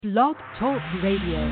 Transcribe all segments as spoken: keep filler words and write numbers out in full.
Blog Talk Radio.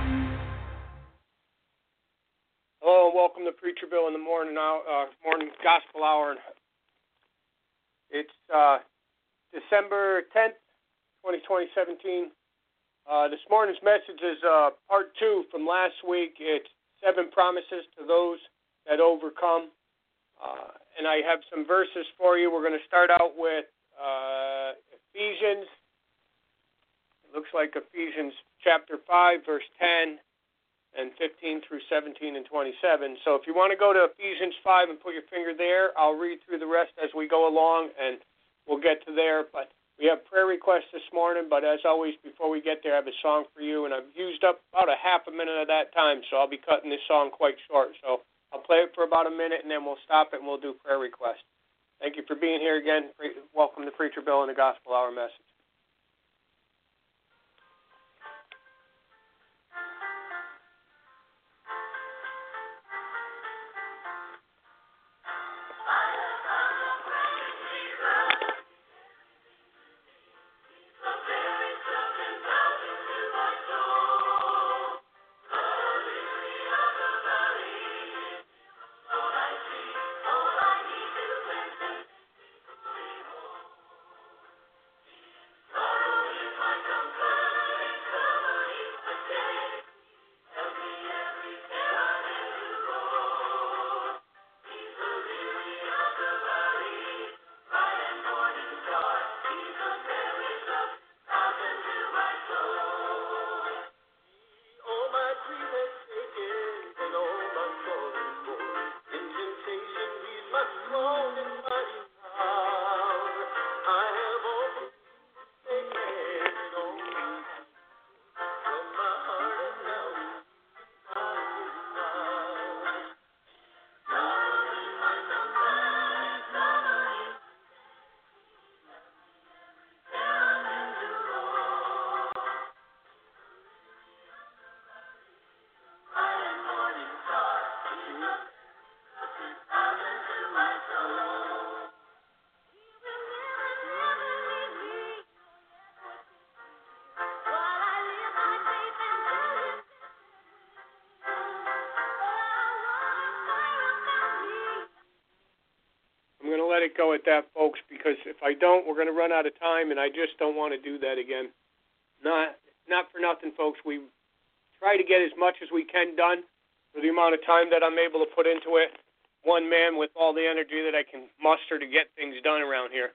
Hello and welcome to Preacherville in the morning now, uh, morning gospel hour. It's uh, December tenth, twenty seventeen. Uh, this morning's message is uh, part two from last week. It's seven promises to those that overcome. Uh, and I have some verses for you. We're going to start out with uh, Ephesians. It looks like Ephesians chapter five, verse ten. And fifteen through seventeen and twenty-seven. So if you want to go to Ephesians five and put your finger there, I'll read through the rest as we go along, and we'll get to there. But we have prayer requests this morning, but as always, before we get there, I have a song for you, and I've used up about a half a minute of that time, so I'll be cutting this song quite short. So I'll play it for about a minute, and then we'll stop it, and we'll do prayer requests. Thank you for being here again. Welcome to Preacherville and the Gospel Hour message. I'm going to let it go at that, folks, because if I don't, we're going to run out of time, and I just don't want to do that again. Not not for nothing, folks. We try to get as much as we can done for the amount of time that I'm able to put into it. One man with all the energy that I can muster to get things done around here.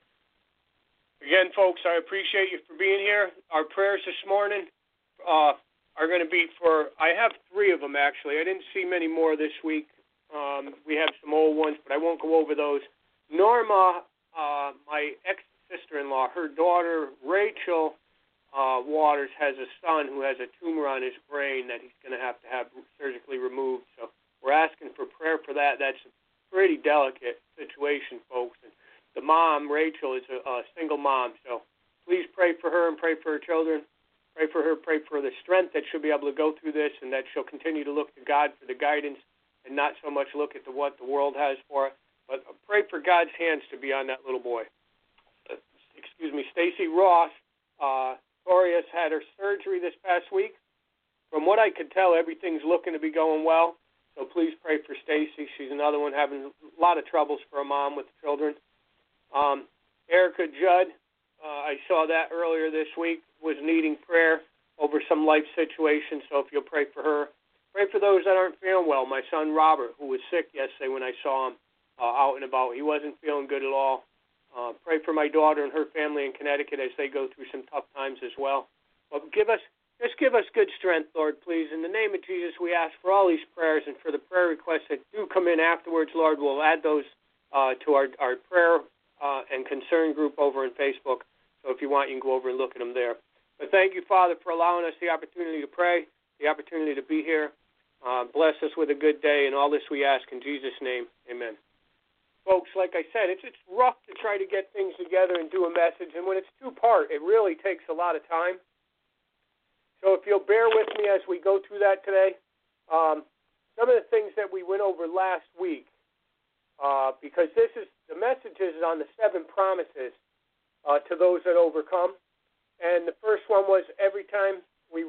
Again, folks, I appreciate you for being here. Our prayers this morning uh, are going to be for, I have three of them, actually. I didn't see many more this week. Um, we have some old ones, but I won't go over those. Norma, uh, my ex-sister-in-law, her daughter, Rachel uh, Waters, has a son who has a tumor on his brain that he's going to have to have surgically removed. So we're asking for prayer for that. That's a pretty delicate situation, folks. And the mom, Rachel, is a, a single mom. So please pray for her and pray for her children. Pray for her, pray for the strength that she'll be able to go through this and that she'll continue to look to God for the guidance and not so much look at the, what the world has for her. But pray for God's hands to be on that little boy. Uh, excuse me, Stacy Ross. Uh, Torias had her surgery this past week. From what I could tell, everything's looking to be going well. So please pray for Stacy. She's another one having a lot of troubles for a mom with children. Um, Erica Judd, uh, I saw that earlier this week, was needing prayer over some life situation. So if you'll pray for her. Pray for those that aren't feeling well. My son Robert, who was sick yesterday when I saw him. Uh, out and about. He wasn't feeling good at all. Uh, pray for my daughter and her family in Connecticut as they go through some tough times as well. But give us, just give us good strength, Lord, please. In the name of Jesus, we ask for all these prayers and for the prayer requests that do come in afterwards, Lord. We'll add those uh, to our, our prayer uh, and concern group over on Facebook. So if you want, you can go over and look at them there. But thank you, Father, for allowing us the opportunity to pray, the opportunity to be here. Uh, bless us with a good day, and all this we ask in Jesus' name. Amen. Folks, like I said, it's it's rough to try to get things together and do a message, and when it's two-part, it really takes a lot of time. So if you'll bear with me as we go through that today, um, some of the things that we went over last week, uh, because this is the message is on the seven promises uh, to those that overcome. And the first one was every time we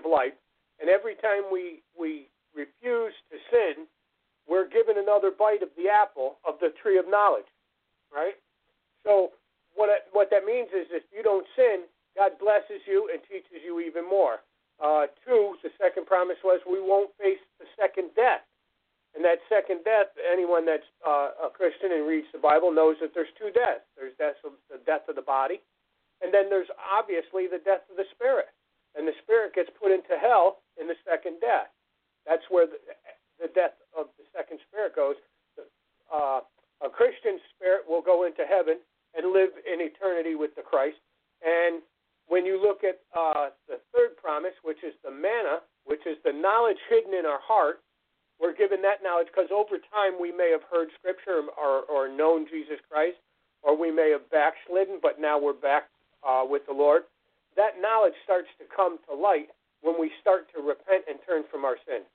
life, and every time we we refuse to sin, we're given another bite of the apple of the tree of knowledge, right? So what it, what that means is if you don't sin, God blesses you and teaches you even more. Uh, two, the second promise was we won't face the second death. And that second death, anyone that's uh, a Christian and reads the Bible knows that there's two deaths. There's death of, the death of the body, and then there's obviously the death of the spirit. And the spirit gets put into hell in the second death. That's where the, the death of the second spirit goes. Uh, a Christian spirit will go into heaven and live in eternity with the Christ. And when you look at uh, the third promise, which is the manna, which is the knowledge hidden in our heart, we're given that knowledge because over time we may have heard Scripture or, or known Jesus Christ, or we may have backslidden, but now we're back uh, with the Lord. That knowledge starts to come to light when we start to repent and turn from our sin.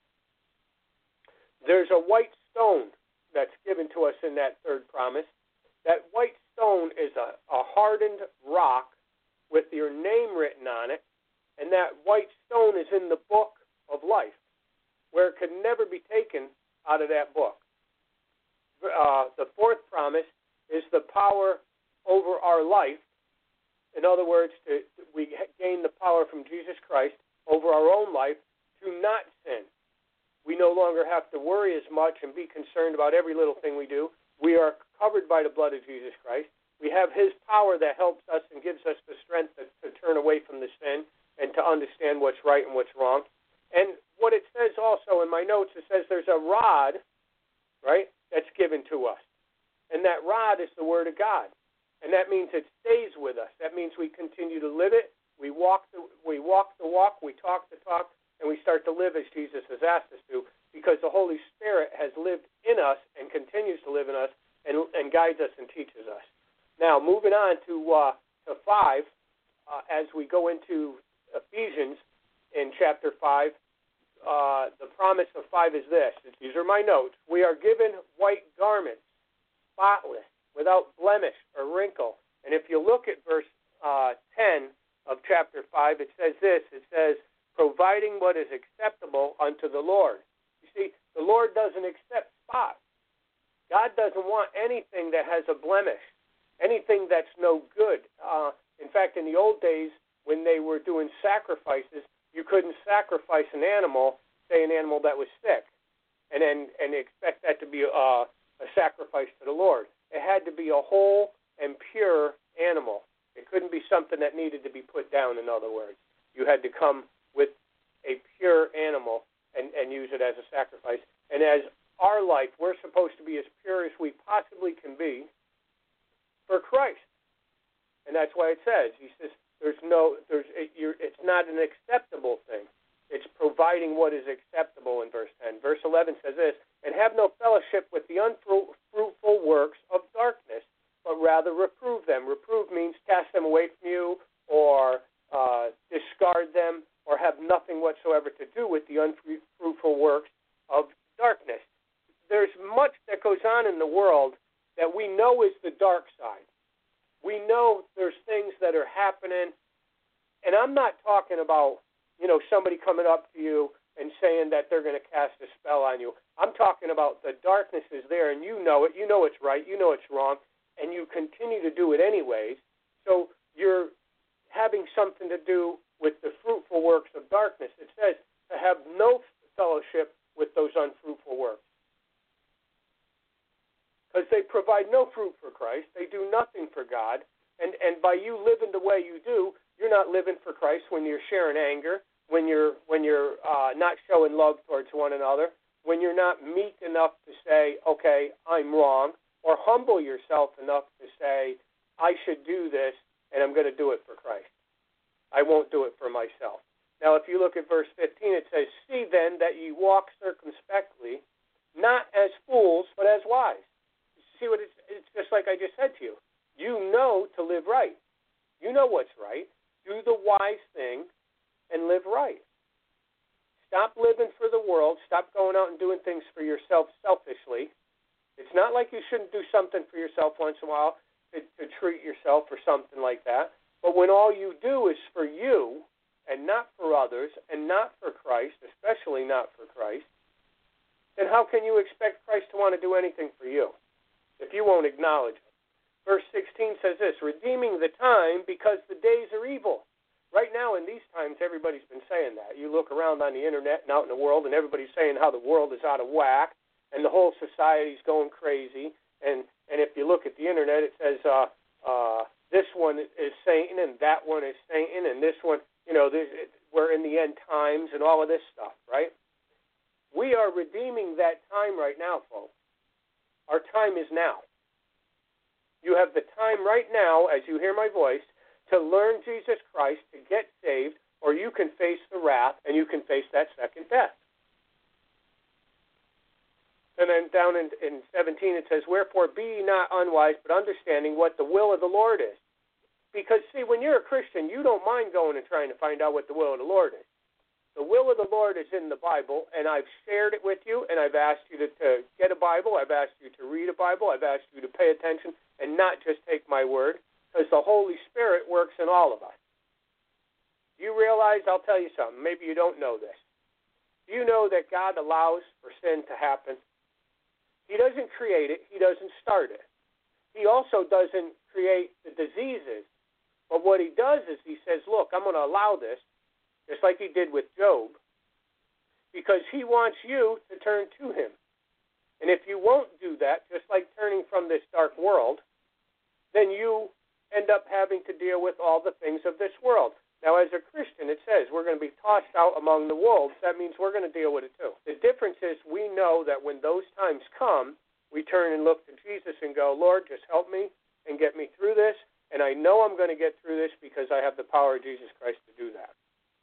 There's a white stone that's given to us in that third promise. That white stone is a, a hardened rock with your name written on it, and that white stone is in the book of life, where it could never be taken out of that book. Uh, the fourth promise is the power over our life. In other words, to, we gain the power from Jesus Christ over our own life to not sin. We no longer have to worry as much and be concerned about every little thing we do. We are covered by the blood of Jesus Christ. We have his power that helps us and gives us the strength to, to turn away from the sin and to understand what's right and what's wrong. And what it says also in my notes, it says there's a rod, right, that's given to us. And that rod is the Word of God. And that means it stays with us. That means we continue to live it. We walk the, we walk the walk, we talk the talk, and we start to live as Jesus has asked us to, because the Holy Spirit has lived in us and continues to live in us and, and guides us and teaches us. Now, moving on to, uh, to five, uh, as we go into Ephesians in chapter five, Uh, the promise of five is this. These are my notes. We are given white garments, spotless, without blemish or wrinkle. And if you look at verse uh, ten of chapter five, it says this. It says, providing what is acceptable unto the Lord. You see, the Lord doesn't accept spots. God doesn't want anything that has a blemish, anything that's no good. Uh, in fact, in the old days, when they were doing sacrifices, you couldn't sacrifice an animal, say an animal that was sick, and then and expect that to be a, a sacrifice to the Lord. It had to be a whole and pure animal. It couldn't be something that needed to be put down, in other words. You had to come with a pure animal and, and use it as a sacrifice. And as our life, we're supposed to be as pure as we possibly can be for Christ. And that's why it says, he says, There's no, there's, it, you're, it's not an acceptable thing. It's providing what is acceptable in verse ten. Verse eleven says this, and have no fellowship with the unfruitful works of darkness, but rather reprove them. Reprove means cast them away from you or uh, discard them or have nothing whatsoever to do with the unfruitful works of darkness. There's much that goes on in the world that we know is the dark side. We know there's things that are happening, and I'm not talking about, you know, somebody coming up to you and saying that they're going to cast a spell on you. I'm talking about the darkness is there, and you know it. You know it's right. You know it's wrong, and you continue to do it anyways. So you're having something to do with the fruitful works of darkness. It says to have no fellowship with those unfruitful works, because they provide no fruit for Christ. They do nothing for God. And, and by you living the way you do, you're not living for Christ when you're sharing anger, when you're, when you're uh, not showing love towards one another, when you're not meek enough to say, okay, I'm wrong, or humble yourself enough to say, I should do this, and I'm going to do it for Christ. I won't do it for myself. Now, if you look at verse fifteen, it says, see then that ye walk circumspectly, not as fools, but as wise. See what it's, it's just like I just said to you. You know to live right. You know what's right. Do the wise thing and live right. Stop living for the world. Stop going out and doing things for yourself selfishly. It's not like you shouldn't do something for yourself once in a while to, to treat yourself or something like that. But when all you do is for you and not for others and not for Christ, especially not for Christ, then how can you expect Christ to want to do anything for you if you won't acknowledge him? Verse sixteen says this, redeeming the time because the days are evil. Right now in these times, everybody's been saying that. You look around on the internet and out in the world, and everybody's saying how the world is out of whack, and the whole society's going crazy. And, and if you look at the internet, it says uh, uh, this one is Satan, and that one is Satan, and this one, you know, this, we're in the end times, and all of this stuff, right? We are redeeming that time right now, folks. Our time is now. You have the time right now, as you hear my voice, to learn Jesus Christ, to get saved, or you can face the wrath and you can face that second death. And then down in, in seventeen it says, wherefore be ye not unwise, but understanding what the will of the Lord is. Because, see, when you're a Christian, you don't mind going and trying to find out what the will of the Lord is. The will of the Lord is in the Bible, and I've shared it with you, and I've asked you to, to get a Bible, I've asked you to read a Bible, I've asked you to pay attention and not just take my word, because the Holy Spirit works in all of us. Do you realize, I'll tell you something, maybe you don't know this. Do you know that God allows for sin to happen? He doesn't create it, he doesn't start it. He also doesn't create the diseases, but what he does is he says, look, I'm going to allow this, just like he did with Job, because he wants you to turn to him. And if you won't do that, just like turning from this dark world, then you end up having to deal with all the things of this world. Now, as a Christian, it says we're going to be tossed out among the wolves. That means we're going to deal with it too. The difference is we know that when those times come, we turn and look to Jesus and go, Lord, just help me and get me through this. And I know I'm going to get through this because I have the power of Jesus Christ to do that.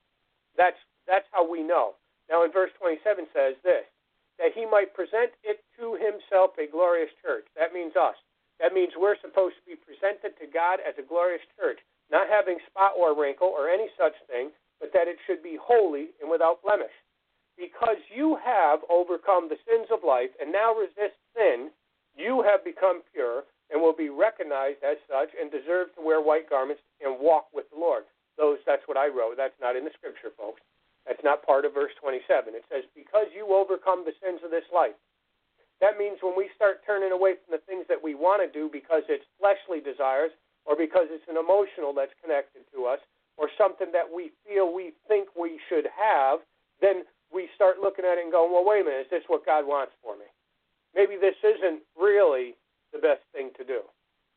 That's that's how we know. Now, in verse twenty-seven says this, that he might present it to himself a glorious church. That means us. That means we're supposed to be presented to God as a glorious church, not having spot or wrinkle or any such thing, but that it should be holy and without blemish. Because you have overcome the sins of life and now resist sin, you have become pure and will be recognized as such and deserve to wear white garments and walk with the Lord. Those, that's what I wrote. That's not in the scripture, folks. That's not part of verse twenty-seven. It says, because you overcome the sins of this life. That means when we start turning away from the things that we want to do because it's fleshly desires or because it's an emotional that's connected to us or something that we feel we think we should have, then we start looking at it and going, well, wait a minute, is this what God wants for me? Maybe this isn't really the best thing to do.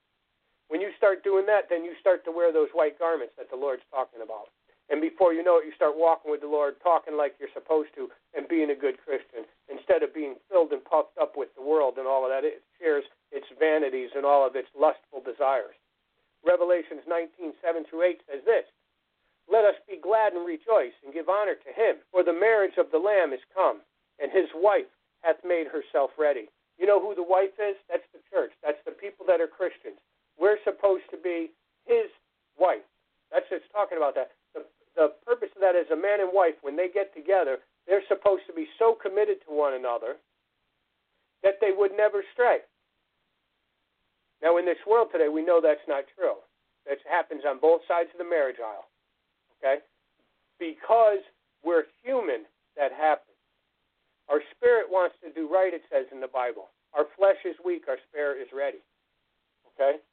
When you start doing that, then you start to wear those white garments that the Lord's talking about. And before you know it, you start walking with the Lord, talking like you're supposed to, and being a good Christian, instead of being filled and puffed up with the world and all of that. It shares its vanities and all of its lustful desires. Revelations nineteen, seven through eight says this, let us be glad and rejoice and give honor to him, for the marriage of the Lamb is come, and his wife hath made herself ready. You know who the wife is? That's the church. That's the people that are Christians. We're supposed to be his wife. That's just talking about that. The, the purpose of that is a man and wife, when they get together, they're supposed to be so committed to one another that they would never stray. Now, in this world today, we know that's not true. That happens on both sides of the marriage aisle. Okay? Because we're human, that happens. Our spirit wants to do right, it says in the Bible. Our flesh is weak, our spirit is ready. Okay?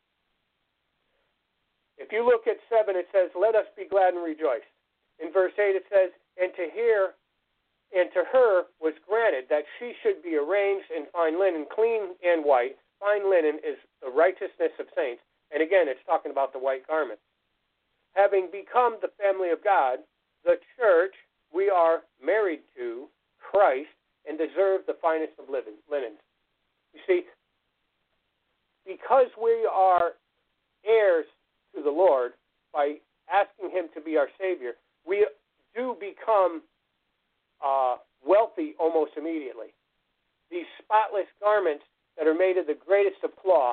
If you look at seven, it says, let us be glad and rejoice. In verse eight, it says, and to hear, and to her was granted that she should be arranged in fine linen, clean and white. Fine linen is the righteousness of saints. And again, it's talking about the white garments. Having become the family of God, the church, we are married to Christ and deserve the finest of linens. You see, because we are heirs to the Lord by asking him to be our Savior, we do become uh, wealthy almost immediately. These spotless garments that are made of the greatest of cloth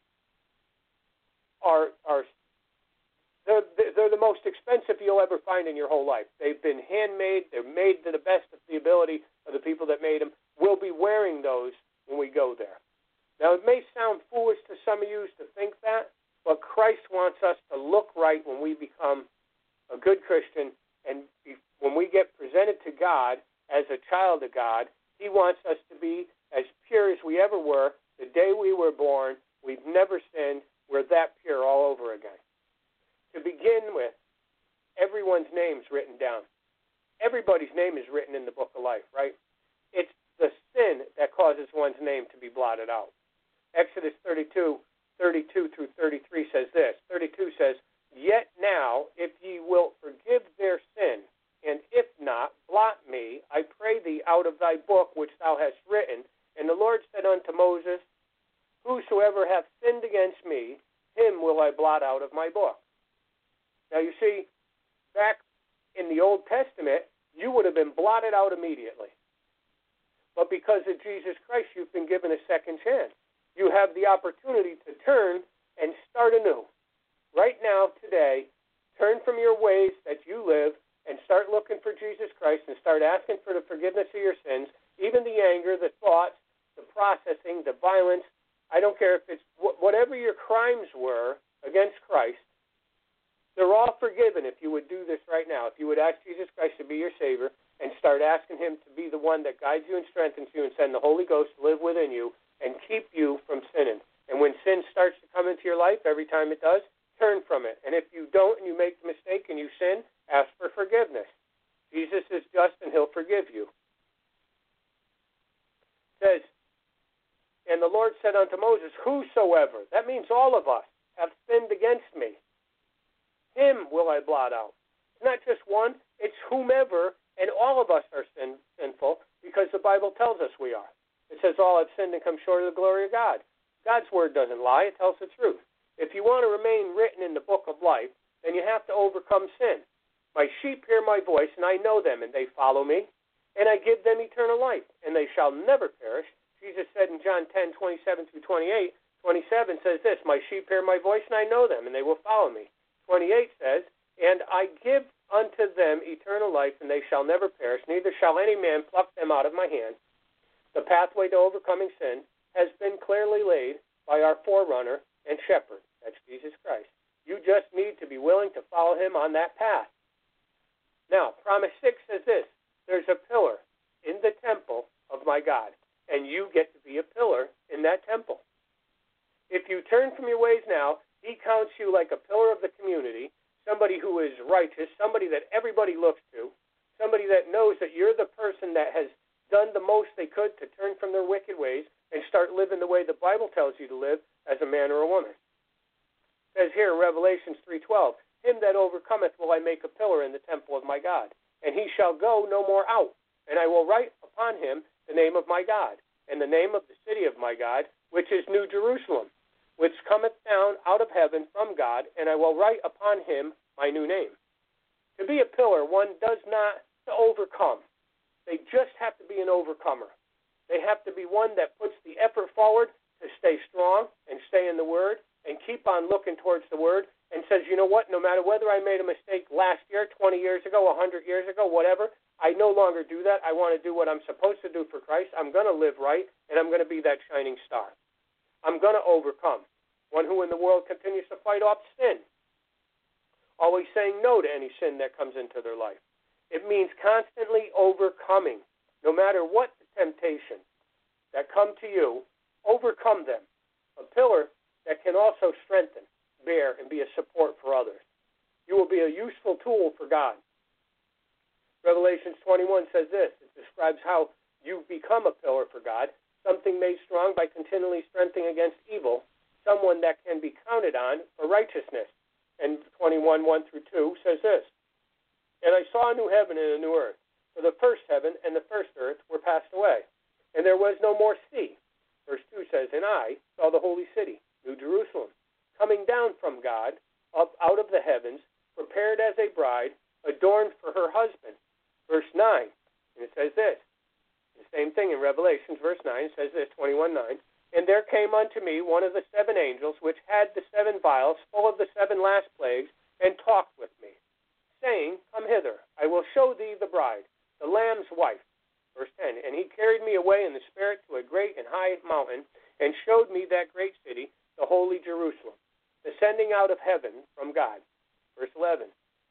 are are they're, they're the most expensive you'll ever find in your whole life. They've been handmade. They're made to the best of the ability of the people that made them. We'll be wearing those when we go there. Now, it may sound foolish to some of you to think that, but Christ wants us to look right when we become a good Christian And when we get presented to God as a child of God, he wants us to be as pure as we ever were the day we were born. We've never sinned. We're that pure all over again. To begin with, everyone's name's written down. Everybody's name is written in the book of life, right? It's the sin that causes one's name to be blotted out. Exodus thirty-two, thirty-two through thirty-three says this. thirty-two says, Yet now, if ye wilt forgive their sin, and if not, blot me, I pray thee, out of thy book which thou hast written. And the Lord said unto Moses, Whosoever hath sinned against me, him will I blot out of my book. Now you see, back in the Old Testament, you would have been blotted out immediately. But because of Jesus Christ, you've been given a second chance. You have the opportunity to turn and start anew. Right now, today, turn from your ways that you live and start looking for Jesus Christ and start asking for the forgiveness of your sins, even the anger, the thoughts, the processing, the violence. I don't care if it's whatever your crimes were against Christ, they're all forgiven if you would do this right now. If you would ask Jesus Christ to be your Savior and start asking him to be the one that guides you and strengthens you and send the Holy Ghost to live within you and keep you from sinning. And when sin starts to come into your life, every time it does, turn from it. And if you don't and you make the mistake and you sin, ask for forgiveness. Jesus is just and he'll forgive you. It says, And the Lord said unto Moses, Whosoever, that means all of us, have sinned against me, him will I blot out. It's not just one, it's whomever, and all of us are sin, sinful because the Bible tells us we are. It says all have sinned and come short of the glory of God. God's word doesn't lie, it tells the truth. If you want to remain written in the book of life, then you have to overcome sin. My sheep hear my voice, and I know them, and they follow me, and I give them eternal life, and they shall never perish. Jesus said in John ten, twenty-seven through twenty-eight, twenty-seven says this, My sheep hear my voice, and I know them, and they will follow me. twenty-eight says, And I give unto them eternal life, and they shall never perish, neither shall any man pluck them out of my hand. The pathway to overcoming sin has been clearly laid by our forerunner and shepherd. That's Jesus Christ. You just need to be willing to follow him on that path. Now, Promise six says this, There's a pillar in the temple of my God, and you get to be a pillar in that temple. If you turn from your ways now, he counts you like a pillar of the community, somebody who is righteous, somebody that everybody looks to, somebody that knows that you're the person that has done the most they could to turn from their wicked ways and start living the way the Bible tells you to live as a man or a woman. It says here in Revelations three twelve, Him that overcometh will I make a pillar in the temple of my God, and he shall go no more out. And I will write upon him the name of my God, and the name of the city of my God, which is New Jerusalem, which cometh down out of heaven from God, and I will write upon him my new name. To be a pillar, one does not to overcome. They just have to be an overcomer. They have to be one that puts the effort forward to stay strong and stay in the Word and keep on looking towards the Word and says, you know what, no matter whether I made a mistake last year, twenty years ago, one hundred years ago, whatever, I no longer do that. I want to do what I'm supposed to do for Christ. I'm going to live right, and I'm going to be that shining star. I'm going to overcome. One who in the world continues to fight off sin, always saying no to any sin that comes into their life. It means constantly overcoming. No matter what the temptation that come to you, overcome them. A pillar that can also strengthen, bear, and be a support for others. You will be a useful tool for God. Revelations twenty-one says this. It describes how you become a pillar for God, something made strong by continually strengthening against evil, someone that can be counted on for righteousness. And twenty-one, one through two says this. And I saw a new heaven and a new earth, for the first heaven and the first earth were passed away, and there was no more sea. Verse two says, And I saw the holy city, New Jerusalem, coming down from God, up out of the heavens, prepared as a bride, adorned for her husband. Verse nine, and it says this, the same thing in Revelations, verse nine, it says this, twenty-one nine, And there came unto me one of the seven angels, which had the seven vials full of the seven last plagues, and talked with me, saying, Come hither, I will show thee the bride, the Lamb's wife. Verse ten, And he carried me away in the Spirit to a great and high mountain, and showed me that great city, the holy Jerusalem, descending out of heaven from God. Verse eleven,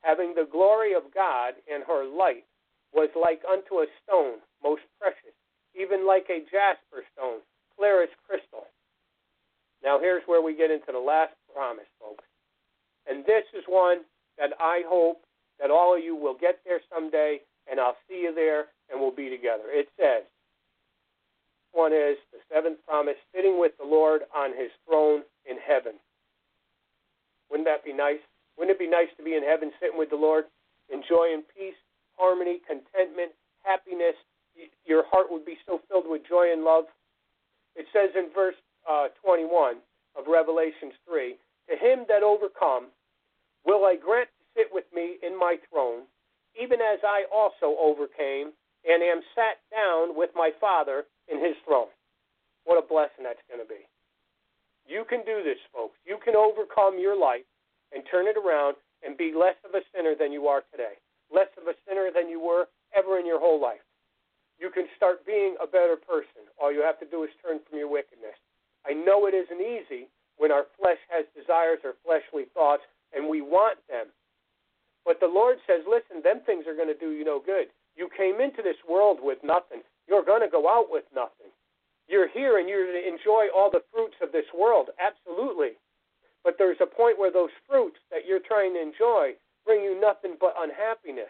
having the glory of God, and her light was like unto a stone most precious, even like a jasper stone, clear as crystal. Now here's where we get into the last promise, folks. And this is one that I hope that all of you will get there someday, and I'll see you there, and we'll be together. It says, one is the seventh promise, sitting with the Lord on his throne in heaven. Wouldn't that be nice? Wouldn't it be nice to be in heaven sitting with the Lord, enjoying peace, harmony, contentment, happiness? Your heart would be so filled with joy and love. It says in verse uh, twenty-one of Revelations three, to him that overcome will I grant to sit with me in my throne, even as I also overcame and am sat down with my Father in his throne. What a blessing that's going to be. You can do this, folks. You can overcome your life and turn it around and be less of a sinner than you are today, less of a sinner than you were ever in your whole life. You can start being a better person. All you have to do is turn from your wickedness. I know it isn't easy when our flesh has desires or fleshly thoughts and we want them. But the Lord says, listen, them things are going to do you no good. You came into this world with nothing. You're going to go out with nothing. You're here and you're going to enjoy all the fruits of this world, absolutely. But there's a point where those fruits that you're trying to enjoy bring you nothing but unhappiness.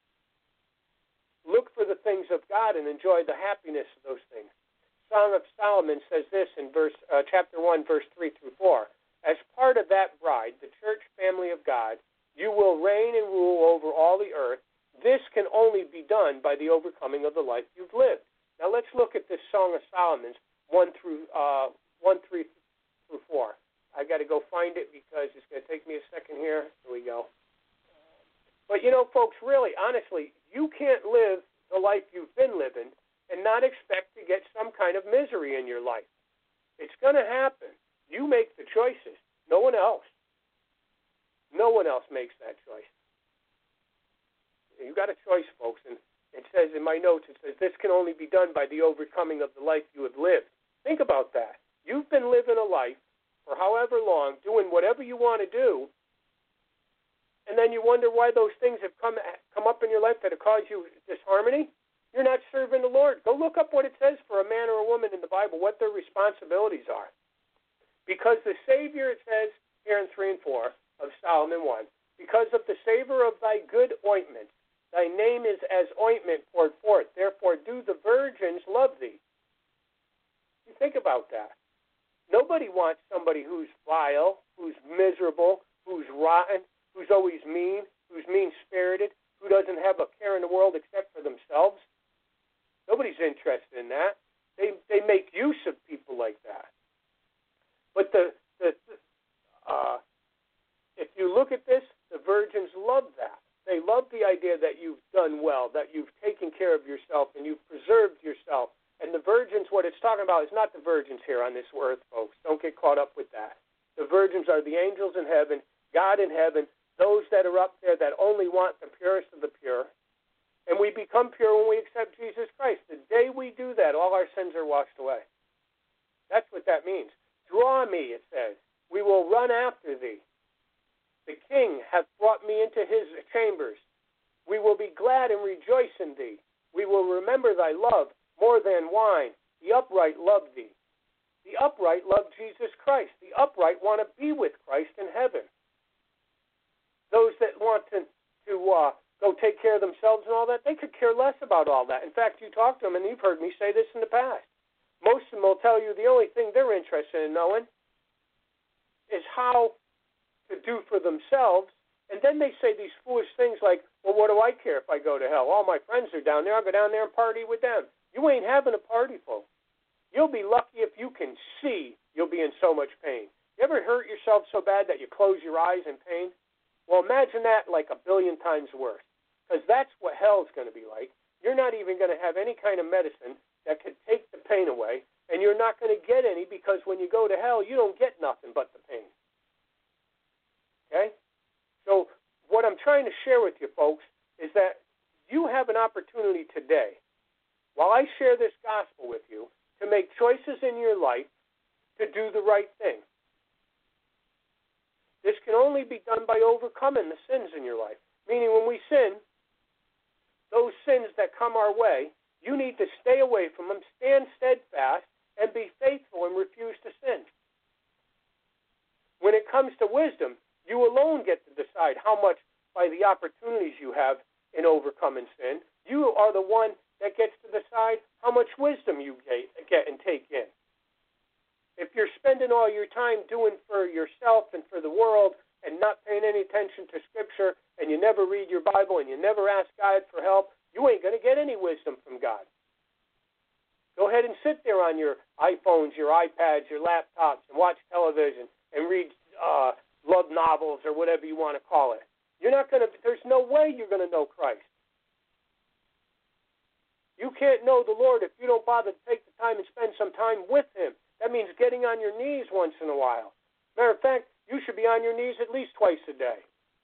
Look for the things of God and enjoy the happiness of those things. Song of Solomon says this in verse uh, chapter one, verse three through four. As part of that bride, the church family of God, you will reign and rule over all the earth. This can only be done by the overcoming of the life you've lived. Now let's look at this Song of Solomon, one through uh, one, three through four. I got to go find it because it's going to take me a second here. Here we go. But you know, folks, really, honestly, you can't live the life you've been living and not expect to get some kind of misery in your life. It's going to happen. You make the choices. No one else. No one else makes that choice. You got a choice, folks, and it says in my notes, it says, this can only be done by the overcoming of the life you have lived. Think about that. You've been living a life for however long, doing whatever you want to do, and then you wonder why those things have come come up in your life that have caused you disharmony. You're not serving the Lord. Go look up what it says for a man or a woman in the Bible, what their responsibilities are. Because the Savior, it says here in three and four of Solomon one, because of the savor of thy good ointment, thy name is as ointment poured forth. Therefore do the virgins love thee. You think about that. Nobody wants somebody who's vile, who's miserable, who's rotten, who's always mean, who's mean-spirited, who doesn't have a care in the world except for themselves. Nobody's interested in that. They they make use of people like that. But the, the uh, if you look at this, the virgins love that. They love the idea that you've done well, that you've taken care of yourself and you've preserved yourself. And the virgins, what it's talking about is not the virgins here on this earth, folks. Don't get caught up with that. The virgins are the angels in heaven, God in heaven, those that are up there that only want the purest of the pure. And we become pure when we accept Jesus Christ. The day we do that, all our sins are washed away. That's what that means. Draw me, it says. We will run after thee. The King hath brought me into his chambers. We will be glad and rejoice in thee. We will remember thy love more than wine. The upright love thee. The upright love Jesus Christ. The upright want to be with Christ in heaven. Those that want to, to uh, go take care of themselves and all that, they could care less about all that. In fact, you talk to them, and you've heard me say this in the past. Most of them will tell you the only thing they're interested in knowing is how to do for themselves. And then they say these foolish things like, well, what do I care if I go to hell? All my friends are down there. I'll go down there and party with them. You ain't having a party, folks. You'll be lucky if you can see you'll be in so much pain. You ever hurt yourself so bad that you close your eyes in pain? Well, imagine that like a billion times worse, because that's what hell's going to be like. You're not even going to have any kind of medicine that could take the pain away, and you're not going to get any because when you go to hell, you don't get nothing but the pain. Okay? So what I'm trying to share with you, folks, is that you have an opportunity today, while I share this gospel with you, to make choices in your life to do the right thing. This can only be done by overcoming the sins in your life. Meaning when we sin, those sins that come our way, you need to stay away from them, stand steadfast, and be faithful and refuse to sin. When it comes to wisdom, you alone get to decide how much, by the opportunities you have in overcoming sin, you are the one that gets to decide how much wisdom you get and take in. If you're spending all your time doing for yourself and for the world and not paying any attention to Scripture, and you never read your Bible and you never ask God for help, you ain't going to get any wisdom from God. Go ahead and sit there on your iPhones, your iPads, your laptops, and watch television and read uh, love novels or whatever you want to call it. You're not going to. There's no way you're going to know Christ. You can't know the Lord if you don't bother to take the time and spend some time with Him. That means getting on your knees once in a while. Matter of fact, you should be on your knees at least twice a day.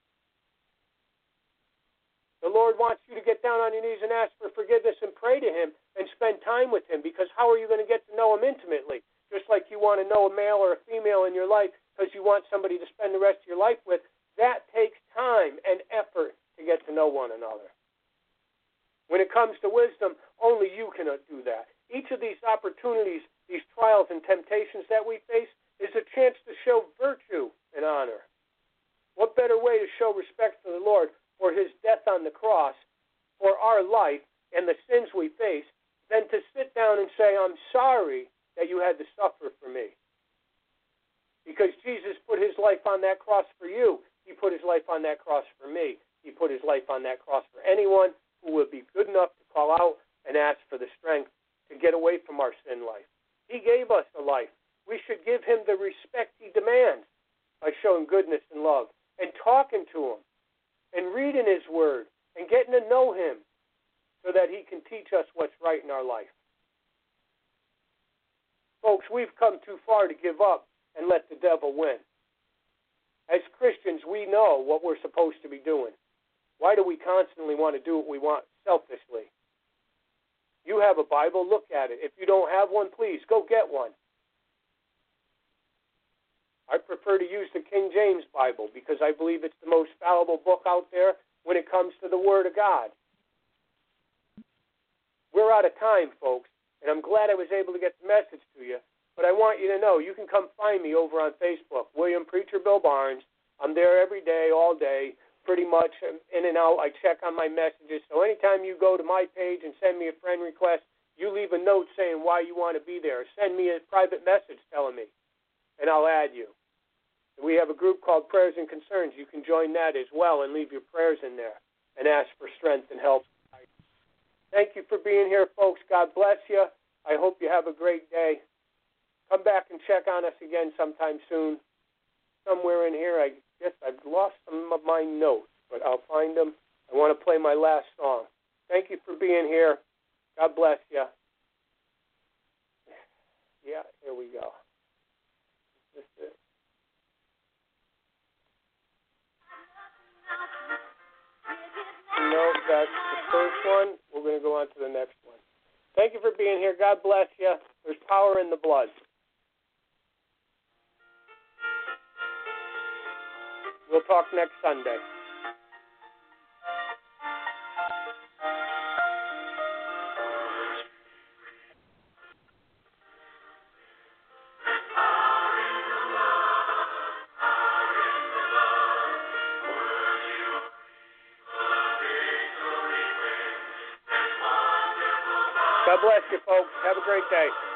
The Lord wants you to get down on your knees and ask for forgiveness and pray to Him and spend time with Him, because how are you going to get to know Him intimately? Just like you want to know a male or a female in your life because you want somebody to spend the rest of your life with, that takes time and effort to get to know one another. When it comes to wisdom, only you can do that. Each of these opportunities, these trials and temptations that we face, is a chance to show virtue and honor. What better way to show respect for the Lord for His death on the cross, for our life and the sins we face, than to sit down and say, I'm sorry that you had to suffer for me. Because Jesus put His life on that cross for you. He put His life on that cross for me. He put His life on that cross for anyone who would be good enough to call out and ask for the strength to get away from our sin life. He gave us a life. We should give Him the respect He demands by showing goodness and love and talking to Him and reading His Word and getting to know Him so that He can teach us what's right in our life. Folks, we've come too far to give up and let the devil win. As Christians, we know what we're supposed to be doing. Why do we constantly want to do what we want selfishly? You have a Bible, look at it. If you don't have one, please go get one. I prefer to use the King James Bible because I believe it's the most fallible book out there when it comes to the Word of God. We're out of time, folks, and I'm glad I was able to get the message to you. But I want you to know, you can come find me over on Facebook, William Preacher Bill Barnes. I'm there every day, all day, pretty much in and out. I check on my messages. So anytime you go to my page and send me a friend request, you leave a note saying why you want to be there. Send me a private message telling me, and I'll add you. We have a group called Prayers and Concerns. You can join that as well and leave your prayers in there and ask for strength and help. Thank you for being here, folks. God bless you. I hope you have a great day. Come back and check on us again sometime soon. Somewhere in here, I guess I've lost some of my notes, but I'll find them. I want to play my last song. Thank you for being here. God bless you. Yeah, here we go. Is this it? No, that's the first one. We're going to go on to the next one. Thank you for being here. God bless you. There's power in the blood. We'll talk next Sunday. God bless you, folks. Have a great day.